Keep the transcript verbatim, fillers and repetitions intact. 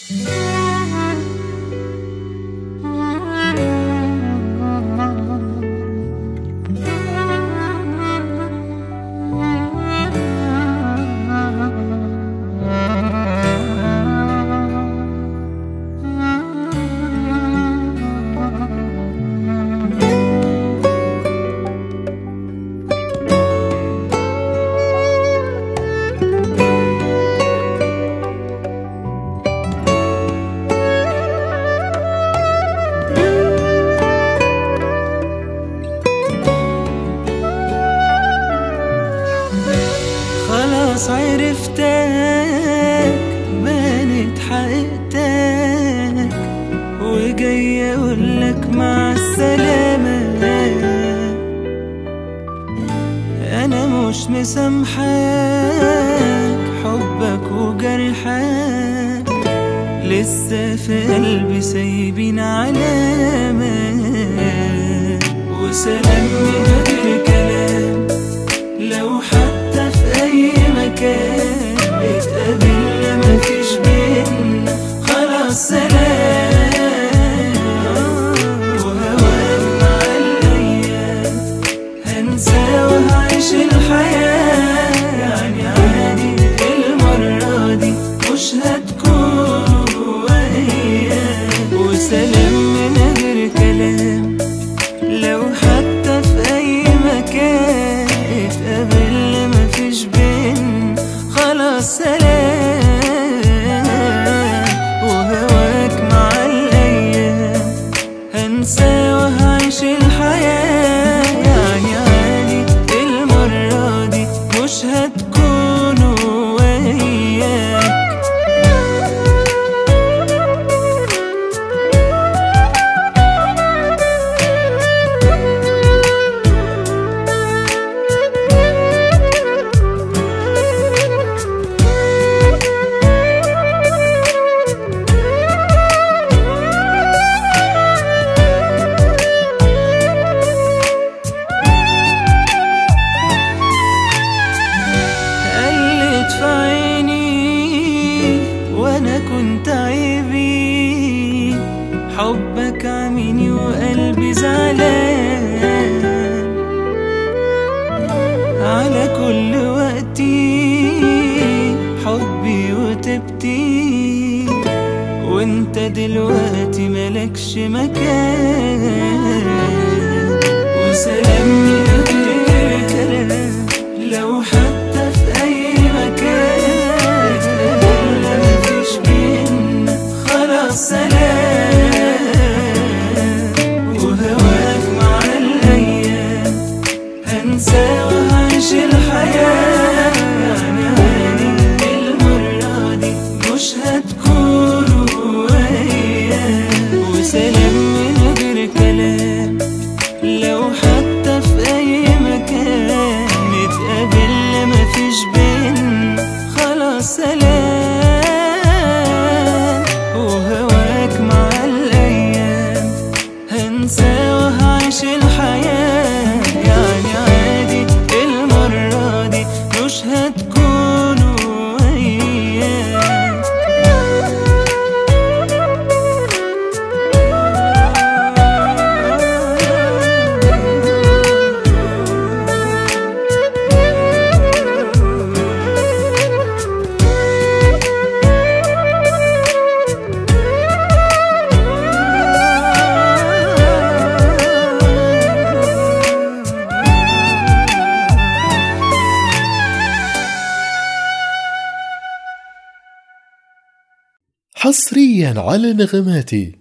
خلاص عرفتك، بانت حقيقتك، وجاي اقولك مع السلامة. انا مش مسامحك، حبك وجرحك لسه في قلبي سايبين علامة. وسلام من غير كلام، لو حتى في اي مكان بتقابلنا مفيش بينا خلاص سلام. وهواك مع الايام هنسى وهعيش الحياة، يعني عادي المرة دي مش هتكون وياك. وسلام من غير كلام، لو حتى في اي مكان اتقابلنا مفيش بين خلاص سلام. وهواك مع الايام هنسى وهعيش الحياة، يعني عادي المرة دي مش هتكون وياك. كنت عيبي حبك عميني وقلبي زعلان على كل وقتي، حبي وتبتي وانت دلوقتي ملكش مكان. وسلام من غير كلام، لو حتى في اي مكان سلام. وهواك مع الأيام هنسى وهعيش الحياة، يعني عادي المرة دي مش هتكون وياك. وسلام من غير كلام، لو حتى في أي مكان نتقابلنا مفيش بين خلاص سلام. هنسى وهعيش الحياة، يعني عادي المرة دي مش هتكون وياك. حصريا على نغماتي.